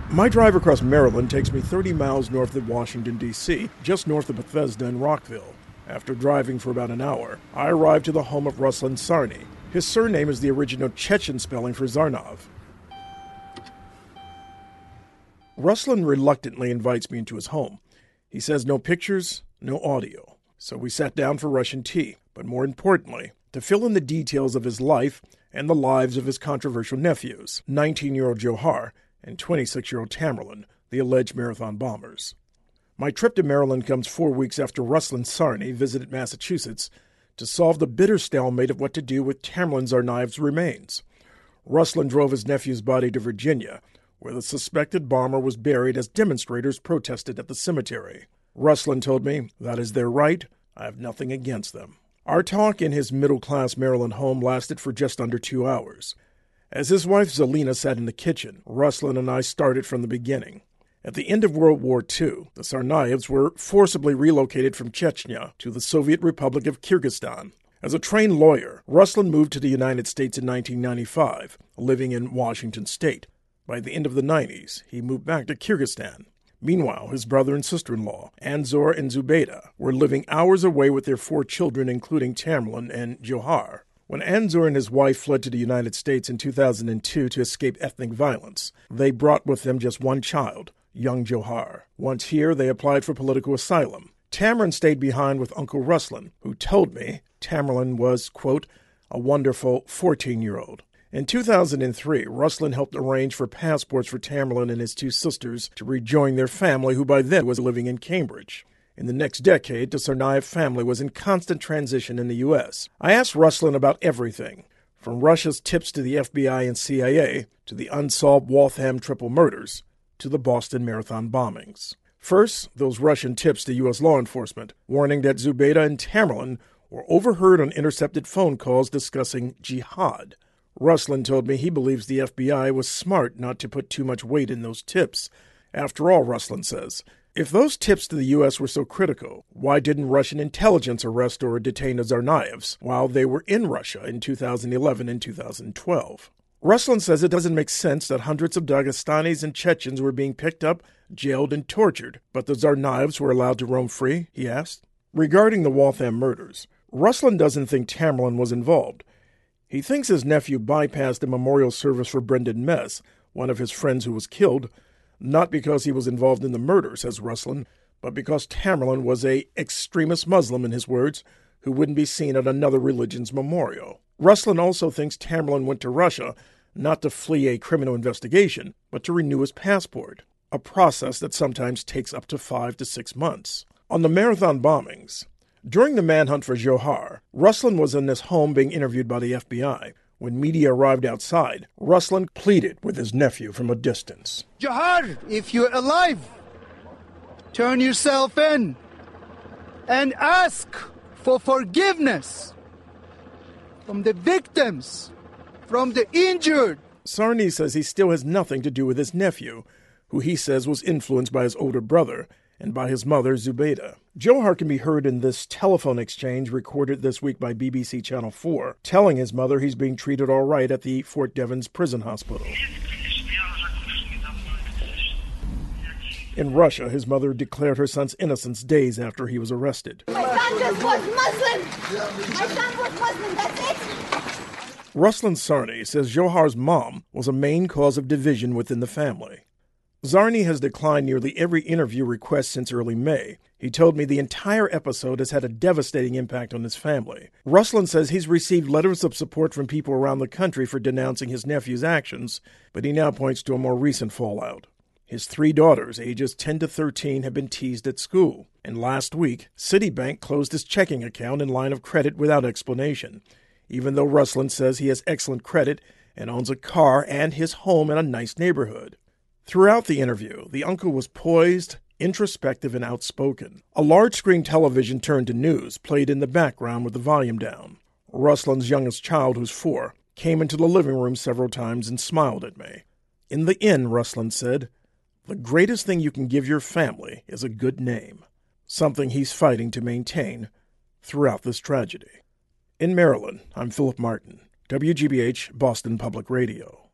My drive across Maryland takes me 30 miles north of Washington, D.C., just north of Bethesda and Rockville. After driving for about an hour, I arrive to the home of Ruslan Sarny. His surname is the original Chechen spelling for Zarnov. Ruslan reluctantly invites me into his home. He says no pictures, no audio. So we sat down for Russian tea, but more importantly, to fill in the details of his life and the lives of his controversial nephews, 19-year-old Johar and 26-year-old Tamerlan, the alleged marathon bombers. My trip to Maryland comes 4 weeks after Ruslan Sarny visited Massachusetts to solve the bitter stalemate of what to do with Tamerlan Tsarnaev's remains. Ruslan drove his nephew's body to Virginia, where the suspected bomber was buried as demonstrators protested at the cemetery. Ruslan told me, "That is their right. I have nothing against them." Our talk in his middle-class Maryland home lasted for just under 2 hours. As his wife Zelina sat in the kitchen, Ruslan and I started from the beginning. At the end of World War II, the Tsarnaevs were forcibly relocated from Chechnya to the Soviet Republic of Kyrgyzstan. As a trained lawyer, Ruslan moved to the United States in 1995, living in Washington State. By the end of the 90s, he moved back to Kyrgyzstan. Meanwhile, his brother and sister-in-law, Anzor and Zubaydah, were living hours away with their 4 children, including Tamerlan and Johar. When Anzor and his wife fled to the United States in 2002 to escape ethnic violence, they brought with them just one child, young Johar. Once here, they applied for political asylum. Tamerlan stayed behind with Uncle Ruslan, who told me Tamerlan was, quote, a wonderful 14-year-old. In 2003, Ruslan helped arrange for passports for Tamerlan and his 2 sisters to rejoin their family, who by then was living in Cambridge. In the next decade, the Tsarnaev family was in constant transition in the U.S. I asked Ruslan about everything, from Russia's tips to the FBI and CIA, to the unsolved Waltham triple murders, to the Boston Marathon bombings. First, those Russian tips to U.S. law enforcement, warning that Zubaydah and Tamerlan were overheard on intercepted phone calls discussing jihad. Ruslan told me he believes the FBI was smart not to put too much weight in those tips. After all, Ruslan says, if those tips to the U.S. were so critical, why didn't Russian intelligence arrest or detain the Tsarnaevs while they were in Russia in 2011 and 2012? Ruslan says it doesn't make sense that hundreds of Dagestanis and Chechens were being picked up, jailed, and tortured, but the Tsarnaevs were allowed to roam free, he asked. Regarding the Waltham murders, Ruslan doesn't think Tamerlan was involved. He thinks his nephew bypassed a memorial service for Brendan Mess, one of his friends who was killed, not because he was involved in the murder, says Ruslan, but because Tamerlan was a extremist Muslim, in his words, who wouldn't be seen at another religion's memorial. Ruslan also thinks Tamerlan went to Russia not to flee a criminal investigation, but to renew his passport, a process that sometimes takes up to 5 to 6 months. On the marathon bombings, during the manhunt for Johar, Ruslan was in his home being interviewed by the FBI. When media arrived outside, Ruslan pleaded with his nephew from a distance. Johar, if you're alive, turn yourself in and ask for forgiveness from the victims, from the injured. Sarny says he still has nothing to do with his nephew, who he says was influenced by his older brother and by his mother, Zubaydah. Johar can be heard in this telephone exchange recorded this week by BBC Channel 4, telling his mother he's being treated all right at the Fort Devens prison hospital. In Russia, his mother declared her son's innocence days after he was arrested. My son just was Muslim! My son was Muslim, that's it! Ruslan Sarny says Johar's mom was a main cause of division within the family. Sarny has declined nearly every interview request since early May. He told me the entire episode has had a devastating impact on his family. Ruslan says he's received letters of support from people around the country for denouncing his nephew's actions, but he now points to a more recent fallout. His 3 daughters, ages 10 to 13, have been teased at school, and last week, Citibank closed his checking account and line of credit without explanation, even though Ruslan says he has excellent credit and owns a car and his home in a nice neighborhood. Throughout the interview, the uncle was poised, introspective, and outspoken. A large-screen television turned to news played in the background with the volume down. Ruslan's youngest child, who's 4, came into the living room several times and smiled at me. In the end, Ruslan said, the greatest thing you can give your family is a good name, something he's fighting to maintain throughout this tragedy. In Maryland, I'm Philip Martin, WGBH Boston Public Radio.